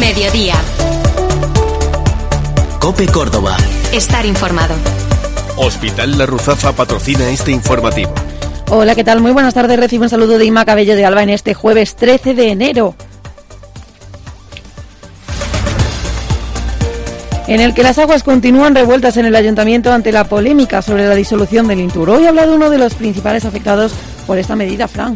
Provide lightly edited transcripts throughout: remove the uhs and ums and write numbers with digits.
Mediodía. COPE Córdoba. Estar informado. Hospital La Ruzafa patrocina este informativo. Hola, ¿qué tal? Muy buenas tardes. Recibo un saludo de Inma Cabello de Alba en este jueves 13 de enero. En el que las aguas continúan revueltas en el ayuntamiento ante la polémica sobre la disolución del Intur. Hoy ha hablado uno de los principales afectados por esta medida, Fran.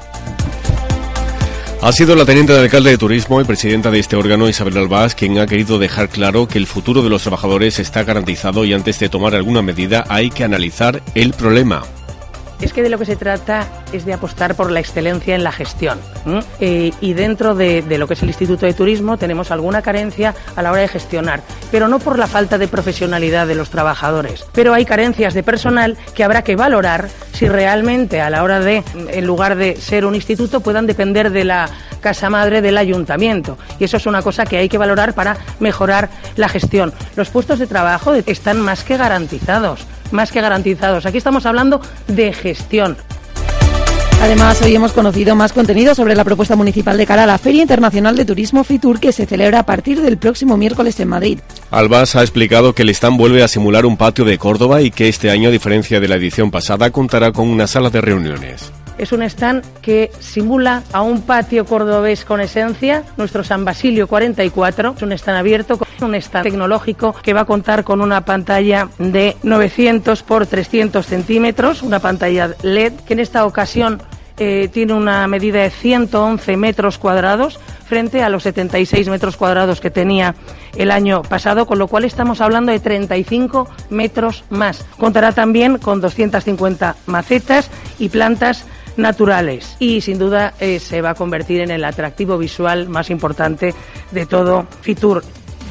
Ha sido la teniente de alcalde de Turismo y presidenta de este órgano, Isabel Albás, quien ha querido dejar claro que el futuro de los trabajadores está garantizado y antes de tomar alguna medida hay que analizar el problema. Es que de lo que se trata es de apostar por la excelencia en la gestión. Y dentro de lo que es el Instituto de Turismo tenemos alguna carencia a la hora de gestionar, pero no por la falta de profesionalidad de los trabajadores. Pero hay carencias de personal que habrá que valorar si realmente a la hora de, en lugar de ser un instituto, puedan depender de la casa madre del ayuntamiento. Y eso es una cosa que hay que valorar para mejorar la gestión. Los puestos de trabajo están más que garantizados. Aquí estamos hablando de gestión. Además, hoy hemos conocido más contenido sobre la propuesta municipal de cara a la Feria Internacional de Turismo Fitur, que se celebra a partir del próximo miércoles en Madrid. Albás ha explicado que el stand vuelve a simular un patio de Córdoba y que este año, a diferencia de la edición pasada, contará con una sala de reuniones. Es un stand que simula a un patio cordobés con esencia, nuestro San Basilio 44. Es un stand abierto, un stand tecnológico que va a contar con una pantalla de 900 por 300 centímetros, una pantalla LED que en esta ocasión tiene una medida de 111 metros cuadrados frente a los 76 metros cuadrados que tenía el año pasado, con lo cual estamos hablando de 35 metros más. Contará también con 250 macetas y plantas naturales y sin duda se va a convertir en el atractivo visual más importante de todo Fitur.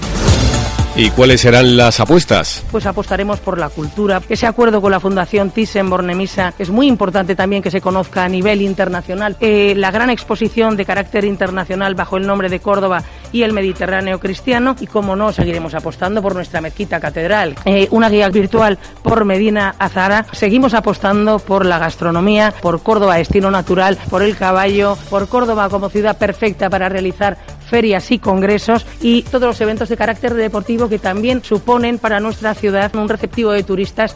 ¿Y cuáles serán las apuestas? Pues apostaremos por la cultura. Ese acuerdo con la Fundación Thyssen-Bornemisza es muy importante también que se conozca a nivel internacional. La gran exposición de carácter internacional bajo el nombre de Córdoba y el Mediterráneo cristiano. Y como no, seguiremos apostando por nuestra mezquita catedral. Una guía virtual por Medina Azahara. Seguimos apostando por la gastronomía, por Córdoba destino natural, por el caballo, por Córdoba como ciudad perfecta para realizar ferias y congresos y todos los eventos de carácter deportivo que también suponen para nuestra ciudad un receptivo de turistas.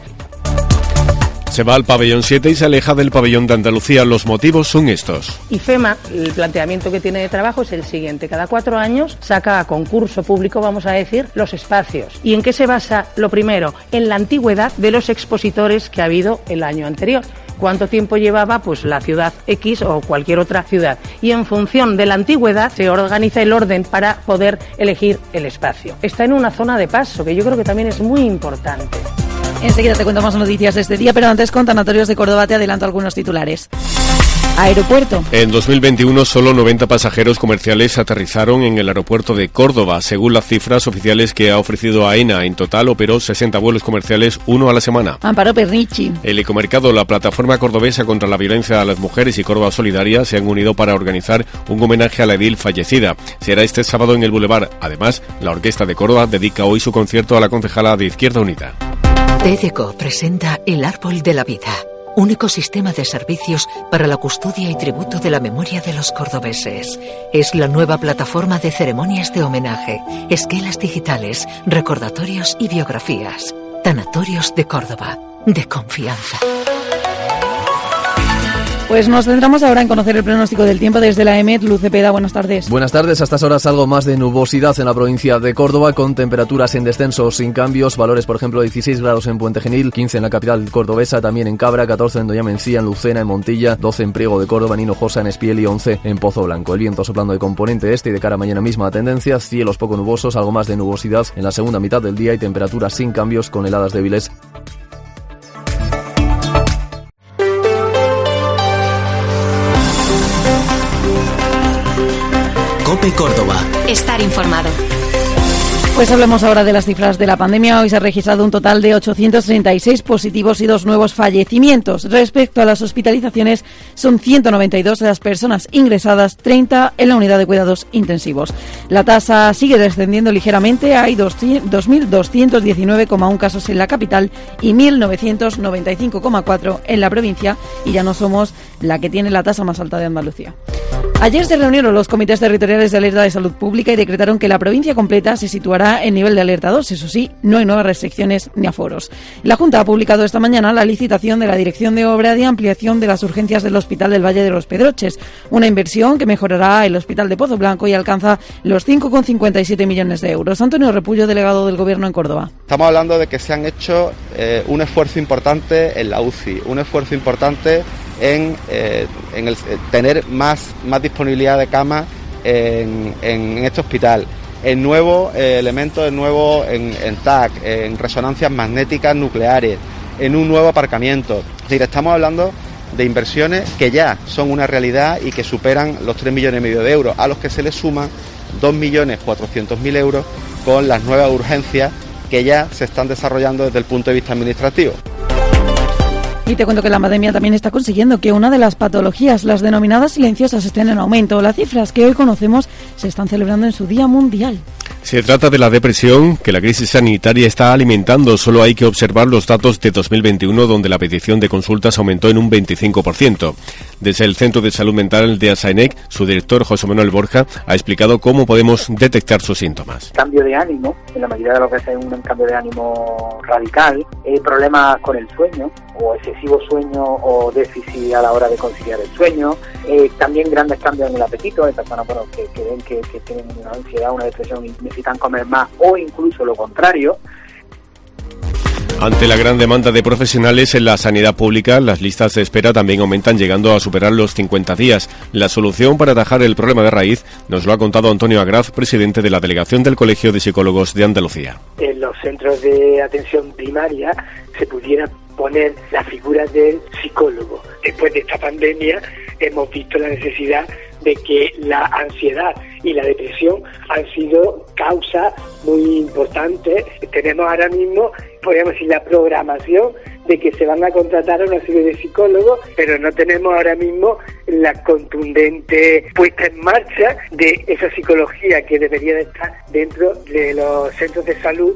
Se va al pabellón 7 y se aleja del pabellón de Andalucía. Los motivos son estos. IFEMA, el planteamiento que tiene de trabajo es el siguiente. Cada 4 años saca a concurso público, vamos a decir, los espacios. ¿Y en qué se basa? Lo primero, en la antigüedad de los expositores que ha habido el año anterior. ¿Cuánto tiempo llevaba pues la ciudad X o cualquier otra ciudad? Y en función de la antigüedad se organiza el orden para poder elegir el espacio. Está en una zona de paso, que yo creo que también es muy importante. Enseguida te cuento más noticias de este día, pero antes con Tanatorios de Córdoba te adelanto algunos titulares. Aeropuerto. En 2021 solo 90 pasajeros comerciales aterrizaron en el aeropuerto de Córdoba, según las cifras oficiales que ha ofrecido AENA. En total operó 60 vuelos comerciales, uno a la semana. Amparo Pernici. El Ecomercado, la plataforma cordobesa contra la violencia a las mujeres y Córdoba Solidaria se han unido para organizar un homenaje a la edil fallecida. Será este sábado en el Boulevard. Además, la Orquesta de Córdoba dedica hoy su concierto a la concejala de Izquierda Unida. TDCO presenta El Árbol de la Vida, un ecosistema de servicios para la custodia y tributo de la memoria de los cordobeses. Es la nueva plataforma de ceremonias de homenaje, esquelas digitales, recordatorios y biografías. Tanatorios de Córdoba, de confianza. Pues nos centramos ahora en conocer el pronóstico del tiempo desde la EMET. Luz Cepeda, buenas tardes. Buenas tardes. A estas horas algo más de nubosidad en la provincia de Córdoba, con temperaturas en descenso sin cambios. Valores, por ejemplo, 16 grados en Puente Genil, 15 en la capital cordobesa, también en Cabra, 14 en Doña Mencía, en Lucena, en Montilla, 12 en Priego de Córdoba, en Hinojosa, en Espiel y 11 en Pozo Blanco. El viento soplando de componente este y de cara a mañana misma tendencia, cielos poco nubosos, algo más de nubosidad en la segunda mitad del día y temperaturas sin cambios con heladas débiles. COPE Córdoba. Estar informado. Pues hablemos ahora de las cifras de la pandemia. Hoy se ha registrado un total de 836 positivos y 2 nuevos fallecimientos. Respecto a las hospitalizaciones, son 192 las personas ingresadas, 30 en la unidad de cuidados intensivos. La tasa sigue descendiendo ligeramente. Hay 2.219,1 casos en la capital y 1.995,4 en la provincia. Y ya no somos la que tiene la tasa más alta de Andalucía. Ayer se reunieron los comités territoriales de alerta de salud pública y decretaron que la provincia completa se situará en nivel de alerta 2. Eso sí, no hay nuevas restricciones ni aforos. La Junta ha publicado esta mañana la licitación de la Dirección de Obra de ampliación de las urgencias del Hospital del Valle de los Pedroches, una inversión que mejorará el Hospital de Pozo Blanco y alcanza los 5,57 millones de euros. Antonio Repullo, delegado del Gobierno en Córdoba. Estamos hablando de que se han hecho un esfuerzo importante en la UCI, un esfuerzo importante en tener más disponibilidad de camas en este hospital, en nuevos elementos, en TAC, en resonancias magnéticas nucleares, en un nuevo aparcamiento. Es decir, estamos hablando de inversiones que ya son una realidad y que superan los 3,5 millones de euros, a los que se les suman 2.400.000 euros con las nuevas urgencias que ya se están desarrollando desde el punto de vista administrativo. Y te cuento que la pandemia también está consiguiendo que una de las patologías, las denominadas silenciosas, estén en aumento. Las cifras que hoy conocemos se están celebrando en su Día Mundial. Se trata de la depresión que la crisis sanitaria está alimentando. Solo hay que observar los datos de 2021, donde la petición de consultas aumentó en un 25%. Desde el Centro de Salud Mental de ASAENEC, su director, José Manuel Borja, ha explicado cómo podemos detectar sus síntomas. Cambio de ánimo, en la mayoría de los casos es un cambio de ánimo radical, problemas con el sueño, o excesivo sueño o déficit a la hora de conciliar el sueño, también grandes cambios en el apetito, de personas que ven que tienen una ansiedad, una depresión y necesitan comer más, o incluso lo contrario. Ante la gran demanda de profesionales en la sanidad pública, las listas de espera también aumentan, llegando a superar los 50 días. La solución para atajar el problema de raíz nos lo ha contado Antonio Agraz, presidente de la delegación del Colegio de Psicólogos de Andalucía. En los centros de atención primaria se pudiera poner la figura del psicólogo. Después de esta pandemia hemos visto la necesidad de que la ansiedad y la depresión han sido causas muy importantes. Tenemos ahora mismo, podríamos decir, la programación de que se van a contratar a una serie de psicólogos, pero no tenemos ahora mismo la contundente puesta en marcha de esa psicología que debería de estar dentro de los centros de salud.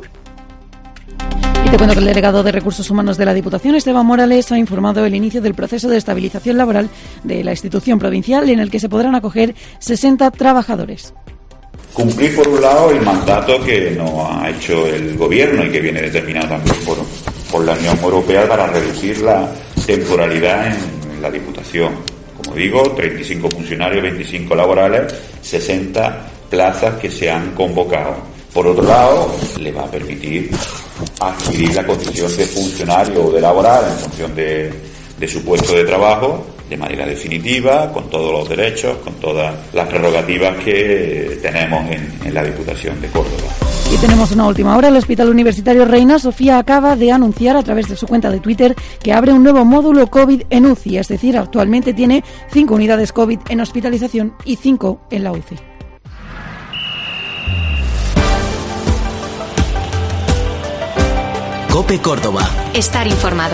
Y te cuento que el delegado de Recursos Humanos de la Diputación, Esteban Morales, ha informado el inicio del proceso de estabilización laboral de la institución provincial, en el que se podrán acoger 60 trabajadores. Cumplir, por un lado, el mandato que nos ha hecho el Gobierno y que viene determinado también por la Unión Europea para reducir la temporalidad en la Diputación. Como digo, 35 funcionarios, 25 laborales, 60 plazas que se han convocado. Por otro lado, le va a permitir adquirir la condición de funcionario o de laboral en función de su puesto de trabajo de manera definitiva, con todos los derechos, con todas las prerrogativas que tenemos en la Diputación de Córdoba. Y tenemos una última hora. El Hospital Universitario Reina Sofía acaba de anunciar a través de su cuenta de Twitter que abre un nuevo módulo COVID en UCI, es decir, actualmente tiene 5 unidades COVID en hospitalización y 5 en la UCI. COPE Córdoba. Estar informado.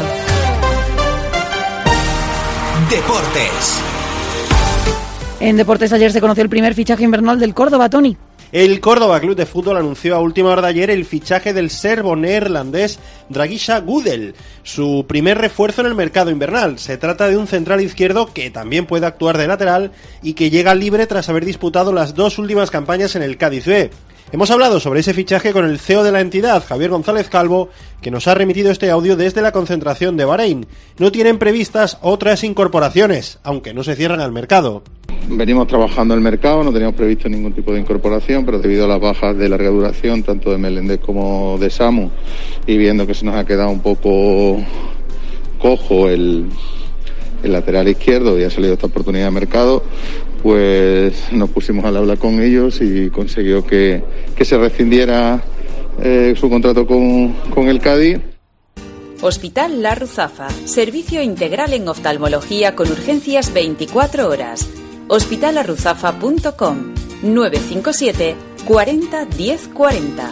Deportes. En deportes ayer se conoció el primer fichaje invernal del Córdoba, Tony. El Córdoba Club de Fútbol anunció a última hora de ayer el fichaje del serbo-neerlandés Dragisha Gudel, su primer refuerzo en el mercado invernal. Se trata de un central izquierdo que también puede actuar de lateral y que llega libre tras haber disputado las 2 últimas campañas en el Cádiz B. Hemos hablado sobre ese fichaje con el CEO de la entidad, Javier González Calvo, que nos ha remitido este audio desde la concentración de Bahrein. No tienen previstas otras incorporaciones, aunque no se cierran al mercado. Venimos trabajando el mercado, no teníamos previsto ningún tipo de incorporación, pero debido a las bajas de larga duración, tanto de Melendez como de Samu, y viendo que se nos ha quedado un poco cojo el lateral izquierdo y ha salido esta oportunidad de mercado, pues nos pusimos al habla con ellos y consiguió que se rescindiera su contrato con el Cádiz. Hospital La Ruzafa, servicio integral en oftalmología con urgencias 24 horas. hospitalarruzafa.com 957 40 10 40.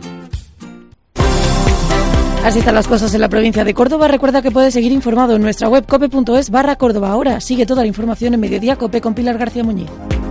Así están las cosas en la provincia de Córdoba. Recuerda que puedes seguir informado en nuestra web cope.es/Córdoba. Ahora sigue toda la información en Mediodía Cope con Pilar García Muñiz.